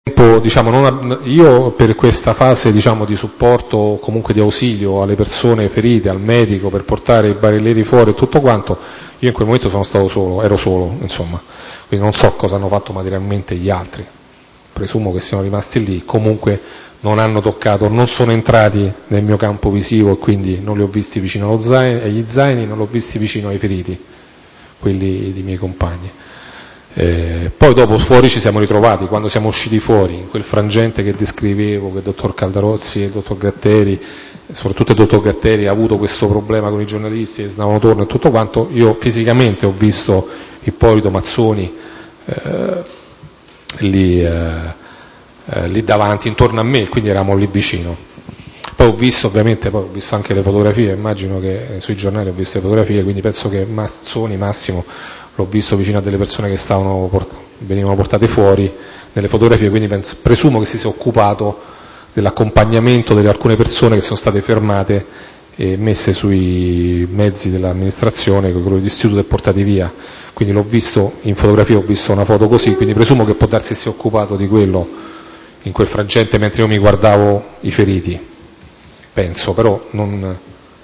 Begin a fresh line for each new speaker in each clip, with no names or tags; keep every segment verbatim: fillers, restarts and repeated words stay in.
Diciamo, non, io per questa fase diciamo, di supporto, comunque di ausilio alle persone ferite, al medico, per portare i barellieri fuori e tutto quanto, io in quel momento sono stato solo, ero solo, insomma, quindi non so cosa hanno fatto materialmente gli altri, presumo che siano rimasti lì, comunque non hanno toccato, non sono entrati nel mio campo visivo e quindi non li ho visti vicino allo zaino, agli zaini, non li ho visti vicino ai feriti, quelli dei miei compagni. Eh, poi dopo fuori ci siamo ritrovati, quando siamo usciti fuori, in quel frangente che descrivevo, che il dottor Caldarozzi e il dottor Gratteri, soprattutto il dottor Gratteri ha avuto questo problema con i giornalisti che snavano torno e tutto quanto, io fisicamente ho visto Ippolito Mazzoni eh, lì, eh, eh, lì davanti, intorno a me, quindi eravamo lì vicino. Poi ho visto ovviamente, poi ho visto anche le fotografie, immagino che sui giornali ho visto le fotografie, quindi penso che Mazzoni, Massimo, l'ho visto vicino a delle persone che stavano, venivano portate fuori nelle fotografie, quindi penso, presumo che si sia occupato dell'accompagnamento delle alcune persone che sono state fermate e messe sui mezzi dell'amministrazione, con quello d'istituto e portate via. Quindi l'ho visto in fotografia, ho visto una foto così, quindi presumo che può darsi sia occupato di quello in quel frangente mentre io mi guardavo i feriti. Penso, però non...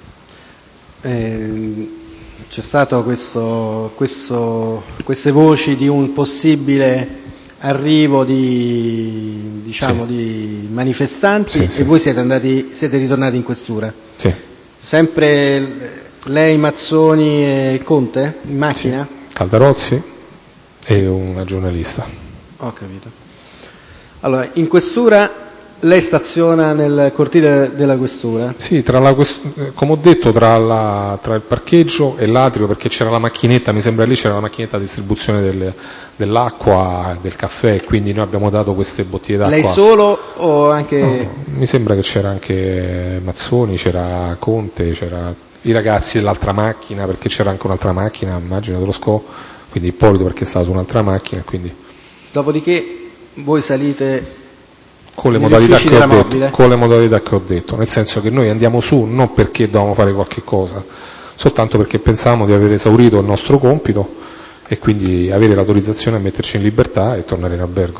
Eh... C'è stato questo, questo, queste voci di un possibile arrivo di, diciamo,
sì.
di manifestanti
sì,
e
sì.
voi siete andati, siete ritornati in questura?
Sì.
Sempre lei, Mazzoni e Conte in macchina?
Sì. Caldarozzi e una giornalista.
Ho capito. Allora, in questura lei staziona nel cortile della questura?
Sì, tra la, come ho detto, tra, la, tra il parcheggio e l'atrio, perché c'era la macchinetta, mi sembra lì c'era la macchinetta di distribuzione del, dell'acqua, del caffè, quindi noi abbiamo dato queste bottiglie d'acqua.
Lei solo o anche...
No, mi sembra che c'era anche Mazzoni, c'era Conte, c'era i ragazzi dell'altra macchina, perché c'era anche un'altra macchina, immagino, dello S C O, quindi Ippolito perché stava su un'altra macchina. Quindi...
Dopodiché voi salite...
Con le, modalità che ho detto, con le modalità che ho detto, nel senso che noi andiamo su non perché dovevamo fare qualche cosa, soltanto perché pensavamo di aver esaurito il nostro compito e quindi avere l'autorizzazione a metterci in libertà e tornare in albergo.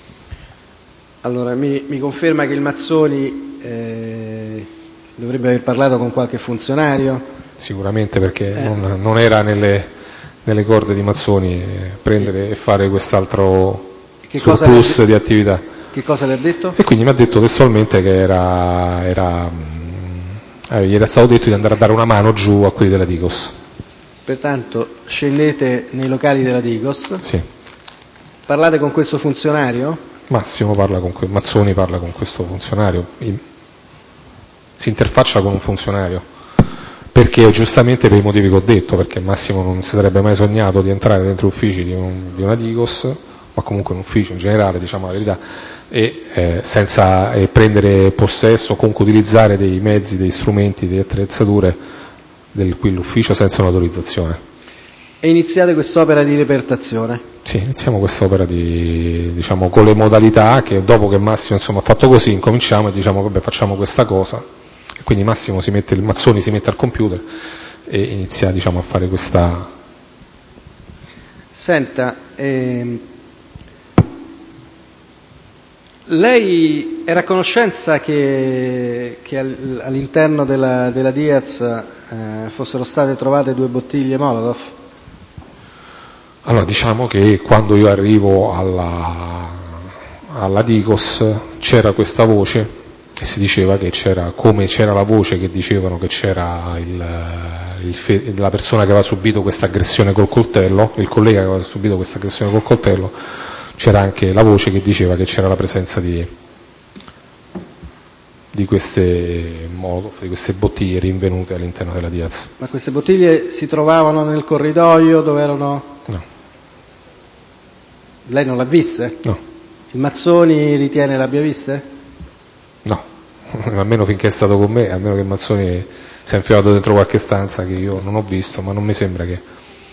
Allora, mi, mi conferma che il Mazzoni eh, dovrebbe aver parlato con qualche funzionario?
Sicuramente, perché
eh.
non, non era nelle, nelle corde di Mazzoni prendere e fare quest'altro
che
surplus
cosa
di attività.
Che cosa le ha detto?
E quindi mi ha detto testualmente che era, era, eh, gli era stato detto di andare a dare una mano giù a quelli della Digos.
Pertanto scendete nei locali della Digos?
Sì.
Parlate con questo funzionario?
Massimo parla con que- Mazzoni parla con questo funzionario, si interfaccia con un funzionario, perché giustamente per i motivi che ho detto, perché Massimo non si sarebbe mai sognato di entrare dentro gli uffici di, un, di una Digos, ma comunque un ufficio in generale, diciamo la verità, e eh, senza eh, prendere possesso o comunque utilizzare dei mezzi, dei strumenti, delle attrezzature del quell'ufficio senza un'autorizzazione.
E iniziate quest'opera di repertazione?
Sì, iniziamo quest'opera di, diciamo, con le modalità che dopo che Massimo insomma ha fatto così, incominciamo e diciamo vabbè facciamo questa cosa, e quindi Massimo si mette, il Mazzoni si mette al computer e inizia diciamo a fare questa...
Senta, ehm... lei era a conoscenza che, che all'interno della, della Diaz eh, fossero state trovate due bottiglie Molotov?
Allora diciamo che quando io arrivo alla, alla Digos c'era questa voce e si diceva che c'era, come c'era la voce che dicevano che c'era il, il, la persona che aveva subito questa aggressione col coltello, il collega che aveva subito questa aggressione col coltello, c'era anche la voce che diceva che c'era la presenza di, di queste molotov, di queste bottiglie rinvenute all'interno della Diaz.
Ma queste bottiglie si trovavano nel corridoio dove erano?
No.
Lei non l'ha viste?
No.
Il Mazzoni ritiene l'abbia viste?
No, almeno finché è stato con me, almeno che Mazzoni si è infilato dentro qualche stanza che io non ho visto, ma non mi sembra che...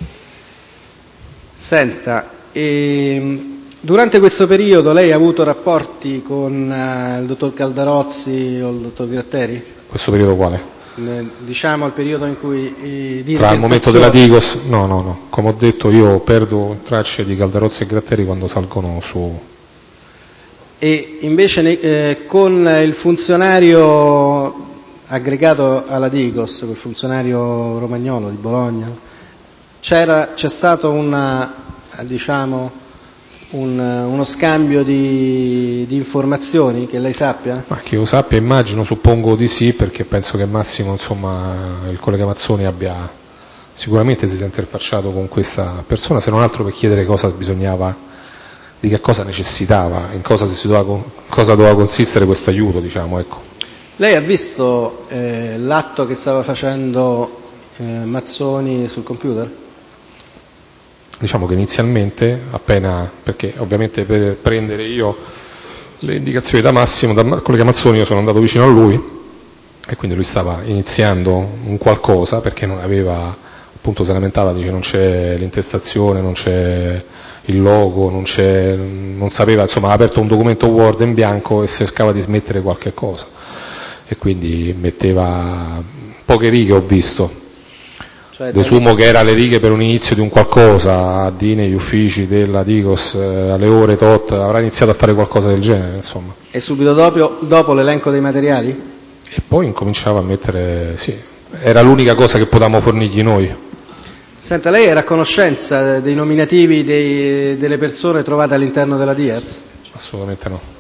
Senta, ehm... durante questo periodo lei ha avuto rapporti con uh, il dottor Caldarozzi o il dottor Gratteri?
Questo periodo quale?
Nel, diciamo il periodo in cui... Eh, di
Tra il momento della Digos? No, no, no. Come ho detto io perdo tracce di Caldarozzi e Gratteri quando salgono su...
E invece eh, con il funzionario aggregato alla Digos, quel funzionario romagnolo di Bologna, c'era, c'è stato una, diciamo, un, uno scambio di, di informazioni che lei sappia?
Ma che io sappia, immagino, suppongo di sì, perché penso che Massimo, insomma, il collega Mazzoni abbia sicuramente si è interfacciato con questa persona, se non altro per chiedere cosa bisognava, di che cosa necessitava, in cosa, si doveva, cosa doveva consistere questo aiuto, diciamo, ecco.
Lei ha visto eh, l'atto che stava facendo eh, Mazzoni sul computer?
Diciamo che inizialmente, appena, perché ovviamente per prendere io le indicazioni da Massimo, dal collega Mazzoni, io sono andato vicino a lui e quindi lui stava iniziando un qualcosa perché non aveva, appunto si lamentava, dice non c'è l'intestazione, non c'è il logo, non, c'è, non sapeva, insomma ha aperto un documento Word in bianco e cercava di smettere qualche cosa e quindi metteva poche righe, ho visto. Cioè, desumo che era le righe per un inizio di un qualcosa, a D negli uffici della Digos eh, alle ore tot, avrà iniziato a fare qualcosa del genere, insomma.
E subito dopo, dopo l'elenco dei materiali?
E poi incominciava a mettere, sì, era l'unica cosa che potevamo fornirgli noi.
Senta, lei era a conoscenza dei nominativi dei, delle persone trovate all'interno della Diaz?
Assolutamente no.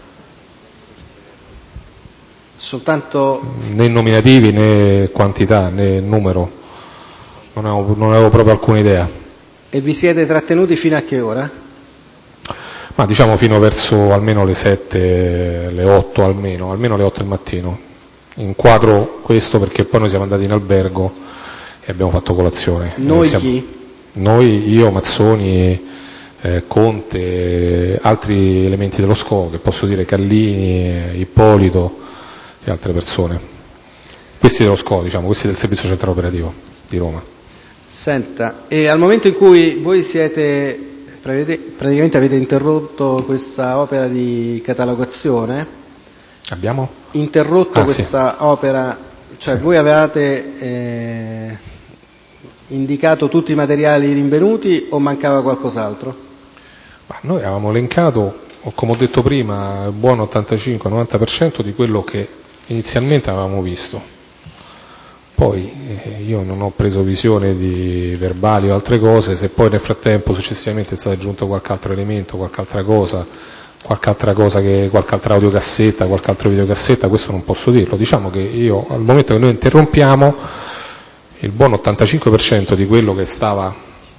Soltanto...
Né nominativi, né quantità, né numero. Non avevo, non avevo proprio alcuna idea.
E vi siete trattenuti fino a che ora?
Ma diciamo fino verso almeno le sette, le otto almeno, almeno le otto del mattino. Inquadro questo perché poi noi siamo andati in albergo e abbiamo fatto colazione.
Noi
siamo,
chi?
Noi, io, Mazzoni, eh, Conte, altri elementi dello S C O, che posso dire Callini, Ippolito e altre persone. Questi dello S C O, diciamo, questi del Servizio Centrale Operativo di Roma.
Senta, e al momento in cui voi siete, praticamente avete interrotto questa opera di catalogazione,
abbiamo?
Interrotto
ah,
questa
sì.
opera, cioè sì. Voi avevate eh, indicato tutti i materiali rinvenuti o mancava qualcos'altro?
Ma noi avevamo elencato, come ho detto prima, buon ottantacinque novanta per cento di quello che inizialmente avevamo visto. Poi eh, io non ho preso visione di verbali o altre cose, se poi nel frattempo successivamente è stato aggiunto qualche altro elemento, qualche altra cosa, qualche altra cosa, che, qualche altra audiocassetta, qualche altro videocassetta, questo non posso dirlo. Diciamo che io al momento che noi interrompiamo, il buon ottantacinque per cento di quello che stava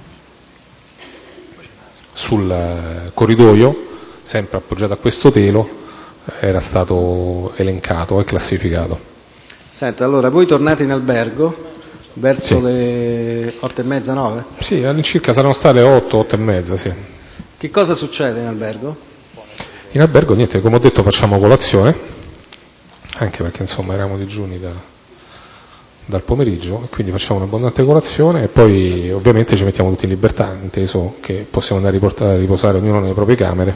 sul corridoio, sempre appoggiato a questo telo, era stato elencato e classificato.
Senta, allora voi tornate in albergo verso
sì.
le otto e mezza, nove?
Sì, all'incirca saranno state otto, otto e mezza, sì.
Che cosa succede in albergo?
In albergo niente, come ho detto facciamo colazione, anche perché insomma eravamo digiuni da, dal pomeriggio, e quindi facciamo un'abbondante colazione e poi ovviamente ci mettiamo tutti in libertà, inteso che possiamo andare a, riportare, a riposare ognuno nelle proprie camere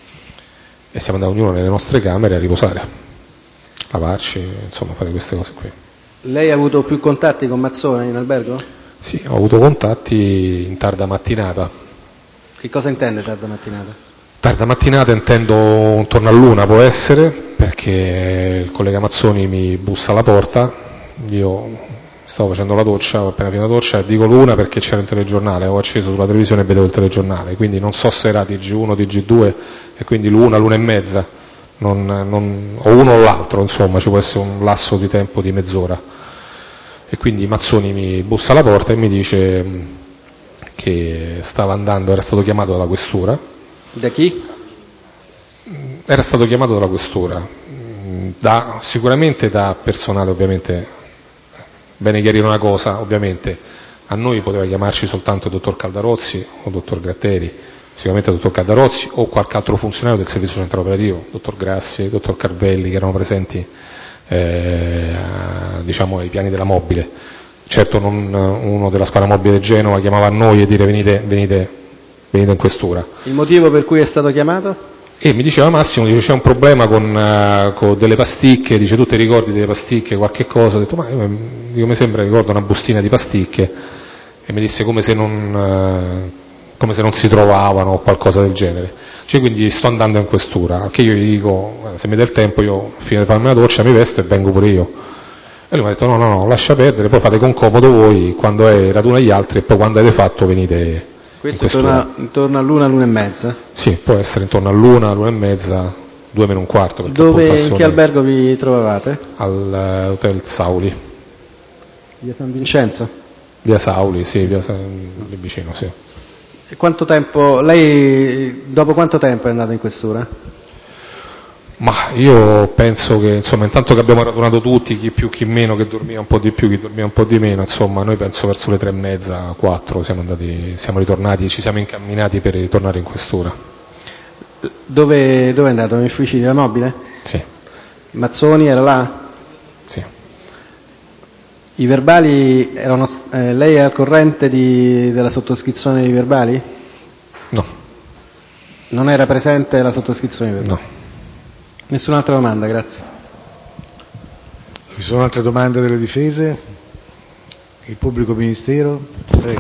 e siamo andati ognuno nelle nostre camere a riposare. Lavarci, insomma fare queste cose qui.
Lei ha avuto più contatti con Mazzoni in albergo?
Sì, ho avuto contatti in tarda mattinata.
Che cosa intende tarda mattinata?
Tarda mattinata intendo intorno a l'una, può essere, perché il collega Mazzoni mi bussa alla porta, io stavo facendo la doccia, ho appena finito la doccia, dico l'una perché c'era il telegiornale, ho acceso sulla televisione e vedevo il telegiornale, quindi non so se era T G uno, T G due e quindi l'una, l'una e mezza. Non, non, o uno o l'altro, insomma, ci può essere un lasso di tempo di mezz'ora. E quindi Mazzoni mi bussa alla porta e mi dice che stava andando, era stato chiamato dalla questura.
Da chi?
Era stato chiamato dalla questura, da, sicuramente da personale, ovviamente. Bene chiarire una cosa, ovviamente, a noi poteva chiamarci soltanto il dottor Caldarozzi o il dottor Gratteri, sicuramente il dottor Caldarozzi o qualche altro funzionario del servizio centrale operativo, dottor Grassi, dottor Carvelli, che erano presenti eh, diciamo ai piani della mobile. Certo non uno della squadra mobile di Genova chiamava a noi e dire venite, venite, venite in questura.
Il motivo per cui è stato chiamato?
E mi diceva Massimo, dice c'è un problema con, uh, con delle pasticche, dice tu ti ricordi delle pasticche, qualche cosa, ho detto ma io, io mi sembra ricordo una bustina di pasticche e mi disse come se non... Uh, come se non si trovavano o qualcosa del genere. Cioè, quindi sto andando in questura, che io gli dico, se mi dai il tempo io fino di farmi la doccia mi vesto e vengo pure io. E lui mi ha detto no, no, no, lascia perdere, poi fate con comodo voi quando è raduna gli altri e poi quando avete fatto venite.
Questo intorno, intorno all'una, l'una e mezza?
Sì, può essere intorno all'una, l'una e mezza, due meno un quarto.
Dove, in che albergo vi trovavate?
Al uh, Hotel Sauli.
Via San Vincenzo?
Via Sauli, sì, via San... lì vicino, sì.
E quanto tempo, lei dopo quanto tempo è andato in questura?
Ma io penso che, insomma, intanto che abbiamo radunato tutti, chi più chi meno, che dormiva un po' di più, chi dormiva un po' di meno, insomma, noi penso verso le tre e mezza, quattro siamo andati, siamo ritornati, ci siamo incamminati per ritornare in questura.
Dove, dove è andato? In ufficio della mobile?
Sì.
Mazzoni era là?
Sì.
I verbali erano, eh, lei è al corrente di, della sottoscrizione dei verbali?
No.
Non era presente la sottoscrizione dei verbali?
No.
Nessun'altra domanda, grazie.
Ci sono altre domande delle difese? Il pubblico ministero? Prego.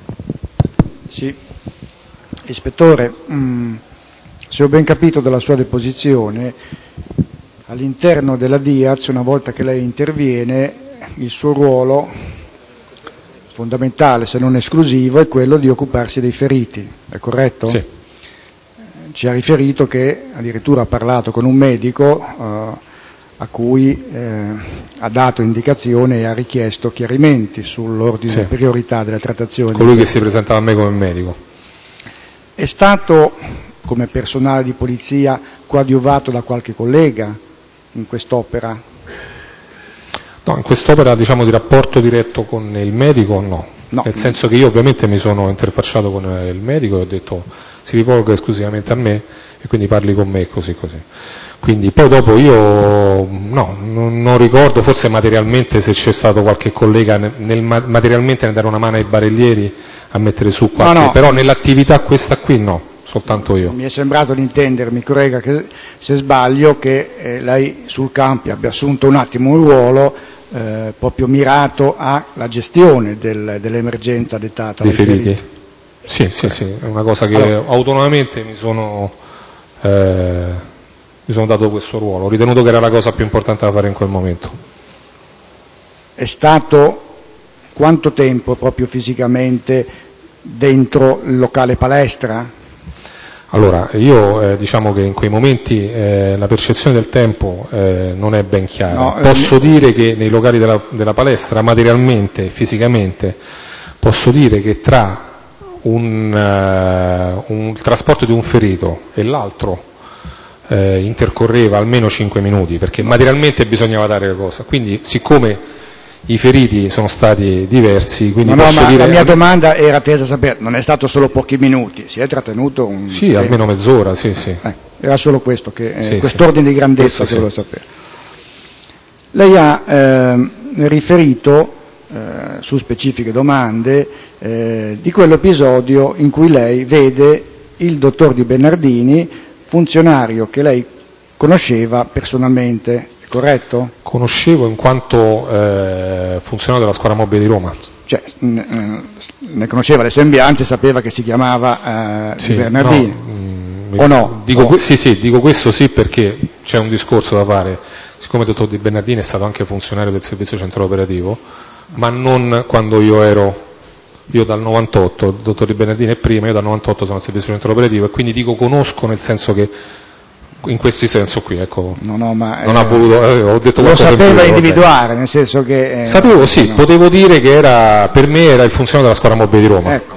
Sì. Ispettore, mh, se ho ben capito dalla sua deposizione, all'interno della Diaz, una volta che lei interviene, il suo ruolo fondamentale, se non esclusivo, è quello di occuparsi dei feriti, è corretto?
Sì.
Ci ha riferito che addirittura ha parlato con un medico eh, a cui eh, ha dato indicazione e ha richiesto chiarimenti sull'ordine
sì.
di priorità della trattazione.
Colui che si presentava a me come medico.
È stato, come personale di polizia, coadiuvato da qualche collega in quest'opera?
No, in quest'opera, diciamo, di rapporto diretto con il medico no. No. Nel senso che io ovviamente mi sono interfacciato con il medico e ho detto si rivolga esclusivamente a me e quindi parli con me così così. Quindi poi dopo io no, non, non ricordo, forse materialmente se c'è stato qualche collega nel, nel materialmente nel dare una mano ai barellieri a mettere su qualche, no, no. Però nell'attività questa qui no, soltanto io.
Mi è sembrato di intendermi, collega, che se sbaglio che eh, lei sul campo abbia assunto un attimo un ruolo eh, proprio mirato alla gestione del, dell'emergenza dettata dai feriti. feriti.
Sì, sì, sì, è una cosa che allora, autonomamente mi sono, eh, mi sono dato questo ruolo, ho ritenuto che era la cosa più importante da fare in quel momento.
È stato quanto tempo proprio fisicamente dentro il locale palestra?
Allora, io eh, diciamo che in quei momenti eh, la percezione del tempo eh, non è ben chiara. No, posso eh, dire che nei locali della, della palestra, materialmente, fisicamente, posso dire che tra Un, uh, un trasporto di un ferito e l'altro uh, intercorreva almeno cinque minuti perché materialmente bisognava dare le cose, quindi siccome i feriti sono stati diversi, quindi
no,
posso
no, ma
dire...
la mia domanda era tesa a sapere, non è stato solo pochi minuti, si è trattenuto un...
Sì, tempo. Almeno mezz'ora, sì, sì.
Eh, era solo questo, che, eh,
sì,
quest'ordine
sì.
di grandezza
questo
che
sì.
volevo sapere. Lei ha eh, riferito Eh, su specifiche domande eh, di quell'episodio in cui lei vede il dottor Di Bernardini, funzionario che lei conosceva personalmente, è corretto?
Conoscevo in quanto eh, funzionario della squadra mobile di Roma.
Cioè, ne, ne conosceva le sembianze, sapeva che si chiamava eh,
sì,
Di Bernardini,
no, mh,
o no?
Dico,
o...
Sì, sì, dico questo sì perché c'è un discorso da fare, siccome il dottor Di Bernardini è stato anche funzionario del servizio centrale operativo, ma non quando io ero, io dal novantotto, il dottor Di Bernardini è prima, io dal novantotto sono al servizio centrale operativo e quindi dico conosco nel senso che, in questo senso qui, ecco,
no, no, ma,
non
eh,
ha voluto, eh, ho detto
lo sapeva
più,
individuare,
vabbè.
Nel senso che... Eh,
Sapevo, sì, no. Potevo dire che era, per me era il funzionario della squadra mobile di Roma.
Ecco,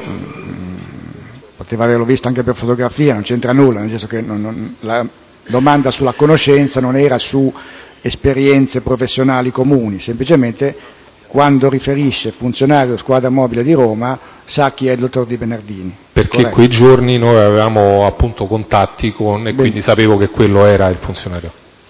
poteva averlo visto anche per fotografia, non c'entra nulla, nel senso che non, non, la domanda sulla conoscenza non era su esperienze professionali comuni, semplicemente quando riferisce funzionario squadra mobile di Roma sa chi è il dottor Di Bernardini.
Perché
corretto?
Quei giorni noi avevamo appunto contatti con e Bene. Quindi sapevo che quello era il funzionario.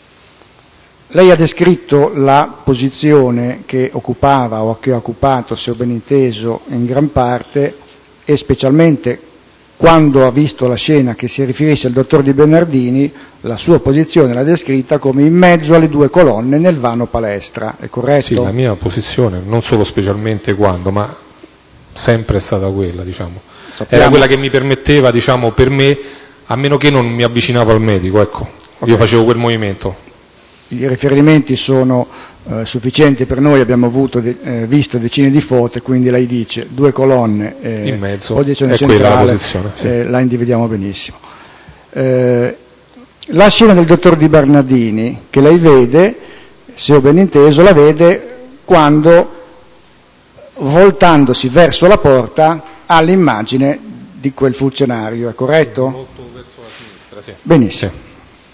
Lei ha descritto la posizione che occupava o che ha occupato, se ho ben inteso, in gran parte e specialmente quando ha visto la scena che si riferisce al dottor Di Bernardini, la sua posizione l'ha descritta come in mezzo alle due colonne nel vano palestra, è corretto?
Sì, la mia posizione, non solo specialmente quando, ma sempre è stata quella, diciamo. Sappiamo. Era quella che mi permetteva, diciamo, per me A meno che non mi avvicinavo al medico, ecco, okay. Io facevo quel movimento.
I riferimenti sono eh, sufficienti per noi, abbiamo avuto de- eh, visto decine di foto, quindi lei dice due colonne, eh,
in mezzo,
posizione
è
centrale,
quella la posizione, sì.
eh, la individuiamo benissimo. Eh, la scena del dottor Di Bernardini, che lei vede, se ho ben inteso, la vede quando, voltandosi verso la porta, ha l'immagine di quel funzionario, è corretto?
Molto verso la sinistra, sì.
Benissimo.
Sì.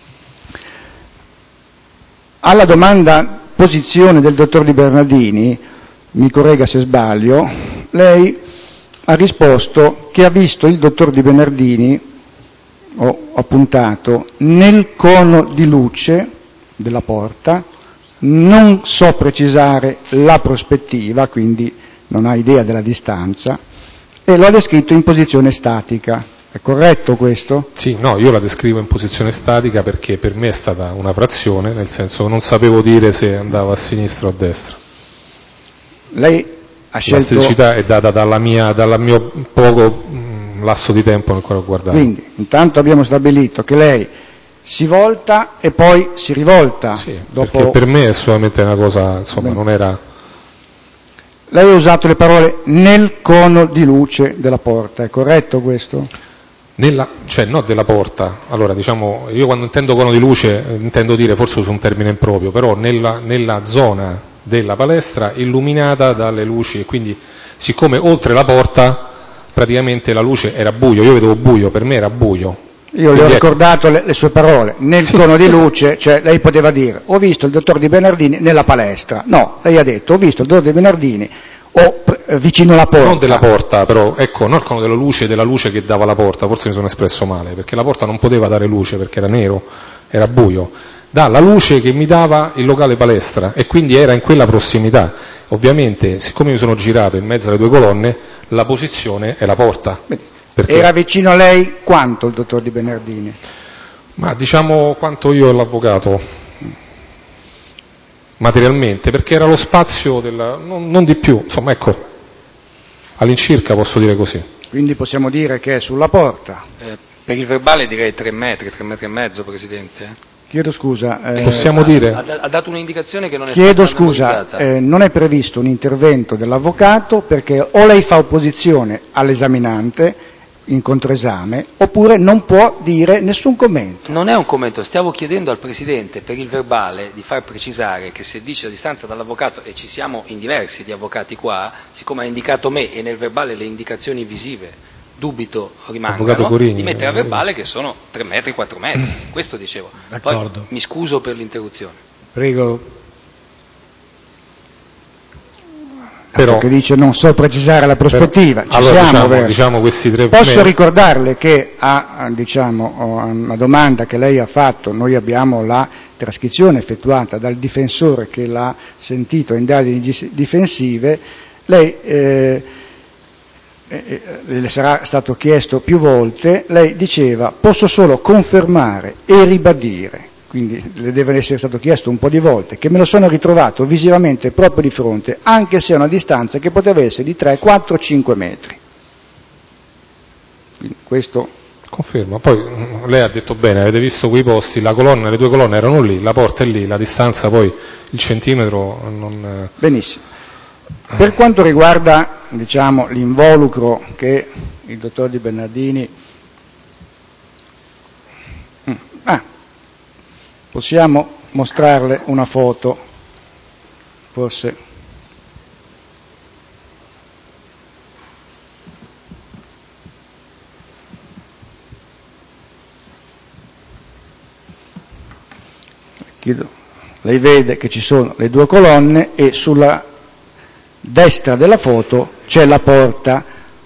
Alla domanda posizione del dottor Di Bernardini, mi corregga se sbaglio, lei ha risposto che ha visto il dottor Di Bernardini, ho appuntato, nel cono di luce della porta, non so precisare la prospettiva, quindi non ha idea della distanza, e lo ha descritto in posizione statica. È corretto questo?
Sì, no, io la descrivo in posizione statica perché per me è stata una frazione, nel senso che non sapevo dire se andava a sinistra o a destra.
Lei ha scelto...
La staticità è data dalla mia, dal mio poco mh, lasso di tempo nel quale ho guardato.
Quindi, intanto abbiamo stabilito che lei si volta e poi si rivolta.
Sì,
dopo...
perché per me è solamente una cosa, insomma, Bene. non era...
Lei ha usato le parole nel cono di luce della porta, è corretto questo?
Nella, cioè no della porta, allora diciamo, io quando intendo cono di luce eh, intendo dire, forse uso un termine improprio, però nella, nella zona della palestra illuminata dalle luci, e quindi siccome oltre la porta praticamente la luce era buio, io vedevo buio, per me era buio.
Io
quindi
le ho
ecco.
ricordato le, le sue parole, nel
sì,
cono
sì,
di
sì.
luce, cioè lei poteva dire ho visto il dottor Di Bernardini nella palestra, no, lei ha detto ho visto il dottor Di Bernardini o eh, vicino alla porta.
Non della porta, però, ecco, non il cono della luce, della luce che dava la porta, forse mi sono espresso male, perché la porta non poteva dare luce perché era nero, era buio, dà la luce che mi dava il locale palestra e quindi era in quella prossimità. Ovviamente, siccome mi sono girato in mezzo alle due colonne, la posizione è la porta. Perché?
Era vicino a lei quanto il dottor Di Bernardini?
Ma diciamo quanto io e l'avvocato. Materialmente, perché era lo spazio della, non, non di più, insomma ecco, all'incirca posso dire così.
Quindi possiamo dire che è sulla porta.
Eh, per il verbale direi tre metri, tre metri e mezzo, Presidente.
Chiedo scusa.
Eh, possiamo
ha,
dire?
Ha, ha dato un'indicazione che non è
Chiedo
stata
scusa, eh, non è previsto un intervento dell'avvocato perché o lei fa opposizione all'esaminante in controesame oppure non può dire nessun commento.
Non è un commento, stiamo chiedendo al Presidente per il verbale di far precisare che se dice a distanza dall'avvocato, e ci siamo in diversi di avvocati qua, siccome ha indicato me e nel verbale le indicazioni visive dubito rimangano,
Corini,
di mettere a verbale che sono tre metri, quattro metri, questo dicevo.
D'accordo.
Poi mi scuso per l'interruzione.
Prego.
Però,
che dice non so precisare la prospettiva.
Però, allora
siamo,
diciamo, diciamo questi tre
Posso
metri.
ricordarle che a, diciamo, a una domanda che lei ha fatto, noi abbiamo la trascrizione effettuata dal difensore che l'ha sentito a indagini difensive, lei eh, eh, le sarà stato chiesto più volte, lei diceva posso solo confermare e ribadire, quindi le deve essere stato chiesto un po' di volte, che me lo sono ritrovato visivamente proprio di fronte, anche se a una distanza che poteva essere di tre, quattro, cinque metri. Quindi questo...
Confermo. Poi lei ha detto bene, avete visto quei posti, la colonna, le due colonne erano lì, la porta è lì, la distanza poi, il centimetro non...
Benissimo. Per quanto riguarda, diciamo, l'involucro che il dottor Di Bernardini... Ah, possiamo mostrarle una foto, forse. Chiedo. Lei vede che ci sono le due colonne e sulla destra della foto c'è la porta,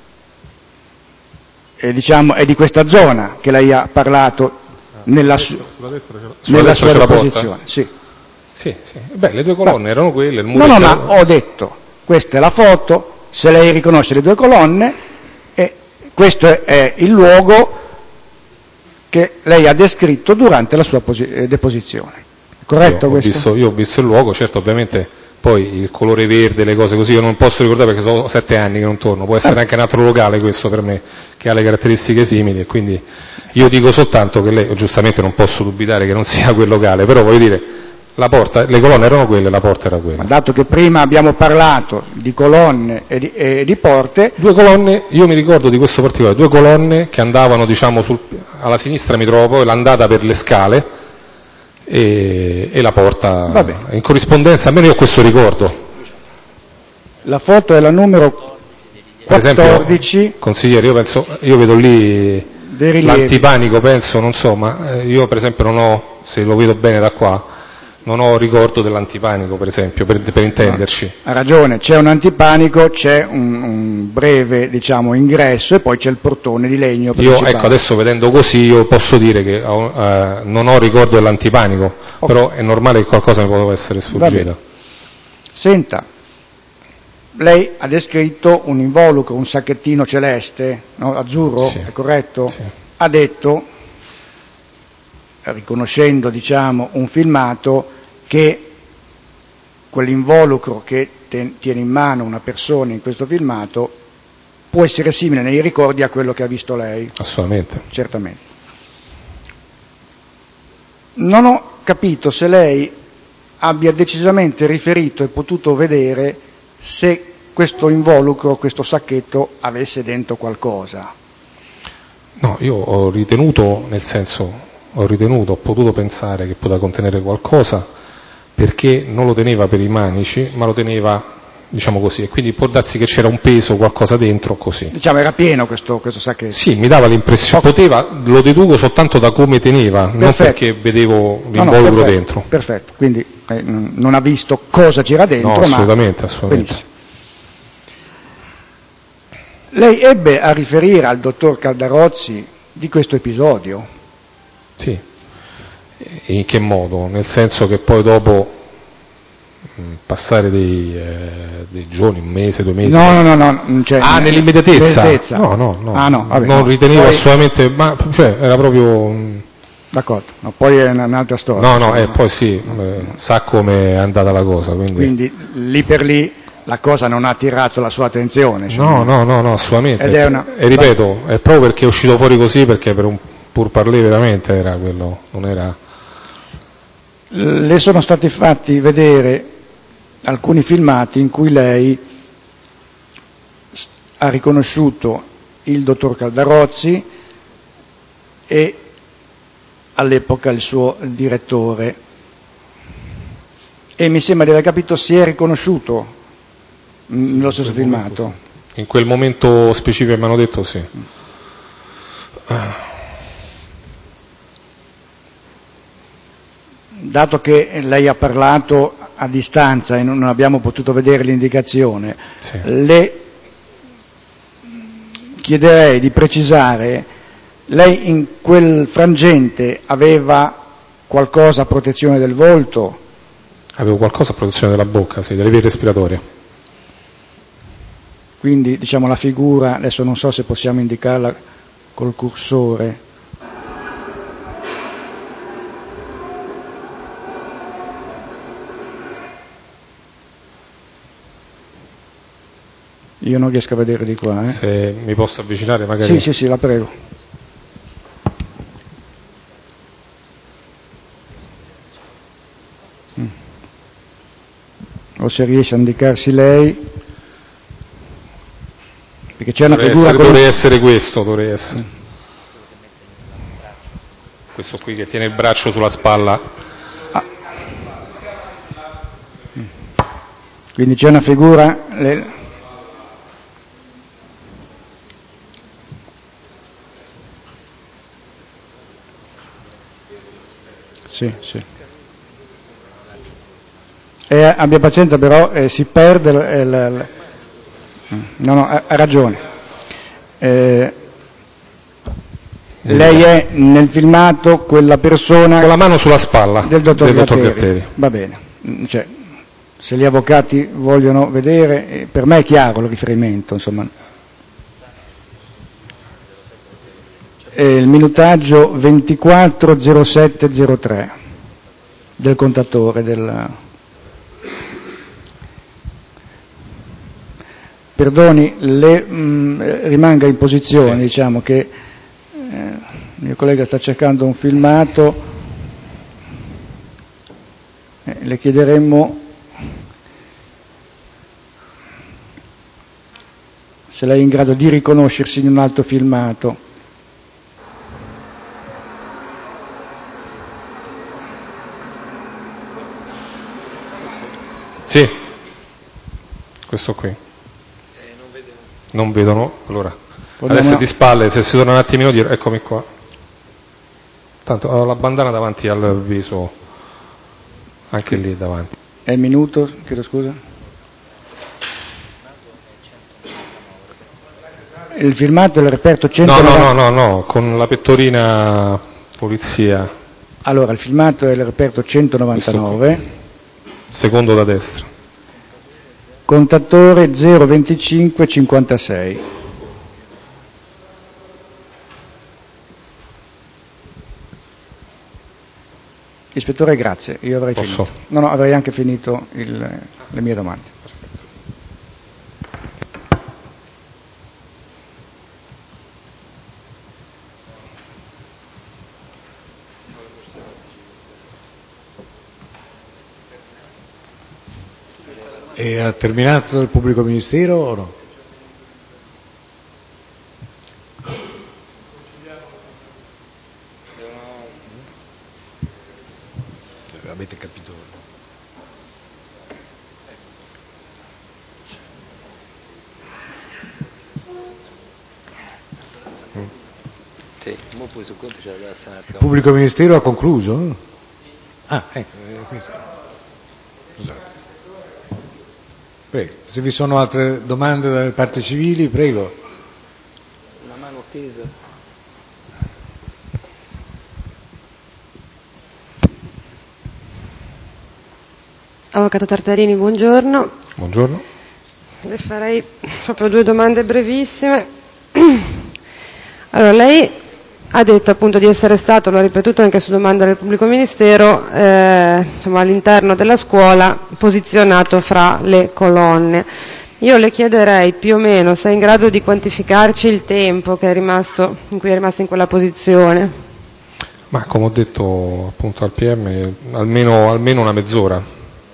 e diciamo è di questa zona che lei ha parlato. Nella, su-
sulla destra c'è la, sulla
nella
destra
sua
c'è la
posizione,
porta?
sì.
Sì, sì. Beh, le due colonne ma, erano quelle, il muro.
No, no,
era...
ma ho detto, questa è la foto, se lei riconosce le due colonne, e questo è, è il luogo che lei ha descritto durante la sua posi- deposizione. Corretto
io ho
questo?
Visto, io ho visto il luogo, certo, ovviamente poi il colore verde, le cose così, io non posso ricordare perché sono sette anni che non torno, può essere anche un altro locale questo per me, che ha le caratteristiche simili, e quindi io dico soltanto che lei, giustamente non posso dubitare che non sia quel locale, però voglio dire, la porta, le colonne erano quelle, la porta era quella.
Ma dato che prima abbiamo parlato di colonne e di, e di porte...
Due colonne, io mi ricordo di questo particolare, due colonne che andavano, diciamo, sul, alla sinistra mi trovo, l'andata per le scale e, e la porta. Vabbè. In corrispondenza, almeno io ho questo ricordo.
La foto è la numero quattordici.
Per esempio, consigliere, io penso, io vedo lì l'antipanico, penso, non so, ma io per esempio non ho, se lo vedo bene da qua, non ho ricordo dell'antipanico, per esempio, per, per intenderci.
Ha ragione, c'è un antipanico, c'è un, un breve, diciamo, ingresso e poi c'è il portone di legno principale.
Io, ecco, adesso vedendo così, io posso dire che eh, non ho ricordo dell'antipanico, oh. Però è normale che qualcosa mi può essere sfuggito.
Senta, lei ha descritto un involucro, un sacchettino celeste, no? Azzurro, sì. È corretto?
Sì.
Ha detto, riconoscendo, diciamo, un filmato, che quell'involucro che ten, tiene in mano una persona in questo filmato può essere simile nei ricordi a quello che ha visto lei.
Assolutamente.
Certamente. Non ho capito se lei abbia decisamente riferito e potuto vedere se questo involucro, questo sacchetto, avesse dentro qualcosa.
No, io ho ritenuto, nel senso, ho ritenuto, ho potuto pensare che poteva contenere qualcosa, perché non lo teneva per i manici, ma lo teneva, diciamo così, e quindi può darsi che c'era un peso, qualcosa dentro, così.
Diciamo era pieno questo, questo sacchetto?
Sì, mi dava l'impressione, poteva, lo deduco soltanto da come teneva, perfetto. Non perché vedevo l'involucro
no, no, perfetto,
dentro.
Perfetto, quindi eh, non ha visto cosa c'era dentro,
no, assolutamente,
ma...
assolutamente.
Benissimo. Lei ebbe a riferire al dottor Caldarozzi di questo episodio?
Sì. E in che modo? Nel senso che poi dopo mh, passare dei, eh, dei giorni, un mese, due mesi...
No, no, no, no. Cioè,
ah, nell'immediatezza?
nell'immediatezza.
No, no, no.
Ah, no vabbè,
non
no.
ritenevo
poi...
assolutamente... Ma, cioè, era proprio... Mh...
D'accordo, no, poi è un'altra storia.
No, no, e eh, poi sì, eh, sa come è andata la cosa. Quindi...
quindi lì per lì la cosa non ha attirato la sua attenzione.
No, no, no, no, assolutamente.
Ed è una...
E ripeto, è proprio perché è uscito fuori così, perché per un pur parler veramente era quello, non era...
Le sono stati fatti vedere alcuni filmati in cui lei ha riconosciuto il dottor Caldarozzi e all'epoca il suo direttore, e mi sembra di aver capito si è riconosciuto nello stesso filmato.
Momento, sì. In quel momento specifico mi hanno detto sì.
Dato che lei ha parlato a distanza e non abbiamo potuto vedere l'indicazione,
sì.
Le chiederei di precisare, lei in quel frangente aveva qualcosa a protezione del volto?
Avevo qualcosa a protezione della bocca, sì, delle vie respiratorie.
Quindi, diciamo, la figura, adesso non so se possiamo indicarla col cursore. Io non riesco a vedere di qua. Eh.
Se mi posso avvicinare magari.
Sì, sì, sì, la prego. Mm. O se riesce a indicarsi lei, perché c'è una
dovrei
figura...
Essere,
con...
Dovrei essere questo, dovrei essere. Mm. Questo qui che tiene il braccio sulla spalla.
Ah. Mm. Quindi c'è una figura... Le... Sì, sì. E abbia pazienza però, eh, si perde... Eh, la, la... No, no, ha, ha ragione. Eh, lei è nel filmato quella persona...
Con la mano sulla spalla
del dottor,
del dottor
Gatteri.
Gatteri.
Va bene. Cioè, se gli avvocati vogliono vedere, eh, per me è chiaro il riferimento, insomma. Eh, il minutaggio ventiquattro zero sette zero tre del contatore del... perdoni, le, mh, rimanga in posizione,
sì.
Diciamo che eh, il mio collega sta cercando un filmato, eh, le chiederemmo se lei è in grado di riconoscersi in un altro filmato.
Sì, questo qui. Non vedono, allora adesso è di spalle, se si torna un attimino dietro, eccomi qua. Tanto ho la bandana davanti al viso, anche lì davanti.
È il minuto, chiedo scusa. Il filmato è il reperto centonovanta.
No, no, no, no, no, con la pettorina polizia.
Allora, il filmato è il reperto centonovantanove.
Secondo da destra.
Contatore zero venticinque cinquantasei. Ispettore, grazie, io avrei
Posso?
finito. No, no, avrei anche finito il, le mie domande.
E ha terminato il pubblico ministero o no? Avete capito?
Sì, mo poi sul conto c'è da essere un'altra.
Il pubblico ministero ha concluso? Ah, ecco, è questo. Scusate. Prego, se vi sono altre domande dalle parti civili, prego.
Una mano tesa.
Avvocato Tartarini, buongiorno.
Buongiorno.
Le farei proprio due domande brevissime. Allora, lei ha detto appunto di essere stato, l'ho ripetuto anche su domanda del pubblico ministero, eh, insomma, all'interno della scuola posizionato fra le colonne. Io le chiederei più o meno se è in grado di quantificarci il tempo che è rimasto, in cui è rimasto in quella posizione.
Ma come ho detto appunto al P M, almeno, almeno una mezz'ora.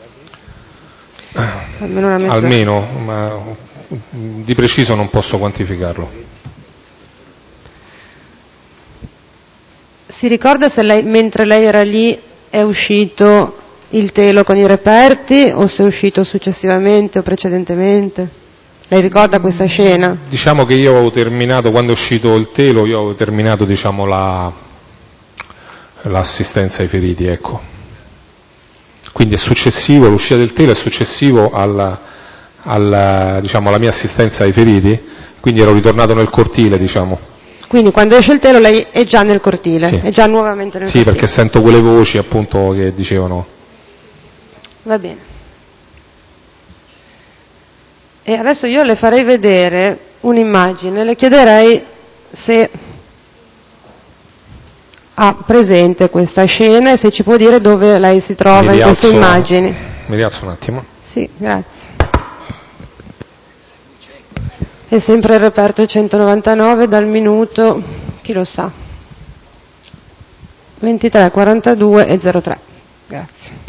Almeno una mezz'ora.
Almeno, ma di preciso non posso quantificarlo.
Si ricorda se lei, mentre lei era lì, è uscito il telo con i reperti o se è uscito successivamente o precedentemente? Lei ricorda questa scena?
Diciamo che io avevo terminato, quando è uscito il telo, io avevo terminato diciamo, la, l'assistenza ai feriti, ecco. Quindi è successivo, l'uscita del telo è successivo alla, alla, diciamo, alla mia assistenza ai feriti, quindi ero ritornato nel cortile, diciamo.
Quindi quando esce il telo lei è già nel cortile,
Sì.
è già nuovamente nel
sì,
cortile.
Sì, perché sento quelle voci appunto che dicevano.
Va bene. E adesso io le farei vedere un'immagine, le chiederei se ha presente questa scena e se ci può dire dove lei si trova
Mi
in queste
rialzo,
immagini.
Mi rialzo un attimo.
Sì, grazie. È sempre il reperto centonovantanove dal minuto, chi lo sa, ventitré, quarantadue e zero tre. Grazie.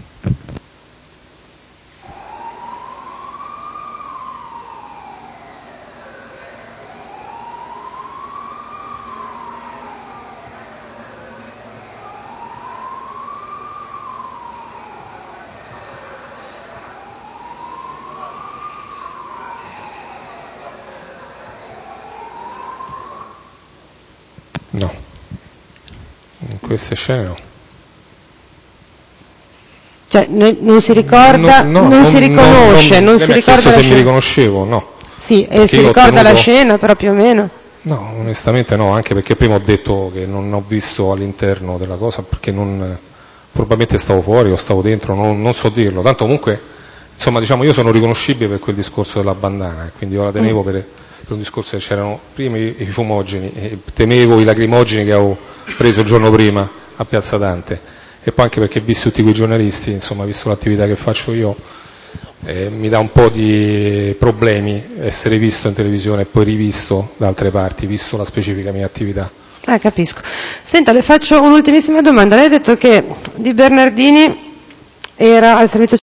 No, in queste scene no.
Cioè non si ricorda,
no, no,
non, non si riconosce, non, non, non si ricorda
se
la
mi
scena.
riconoscevo, no.
Sì, e si ricorda tenuto... la scena però più o meno?
No, onestamente no, anche perché prima ho detto che non ho visto all'interno della cosa, perché non, probabilmente stavo fuori o stavo dentro, non, non so dirlo. Tanto comunque, insomma, diciamo, io sono riconoscibile per quel discorso della bandana, quindi io la tenevo mm. per... per un discorso che c'erano prima i, i fumogeni, e temevo i lacrimogeni che avevo preso il giorno prima a Piazza Dante, e poi anche perché visto tutti quei giornalisti, insomma, visto l'attività che faccio io, eh, mi dà un po' di problemi essere visto in televisione e poi rivisto da altre parti, visto la specifica mia attività.
Ah, capisco. Senta, le faccio un'ultimissima domanda. Lei ha detto che Di Bernardini era al servizio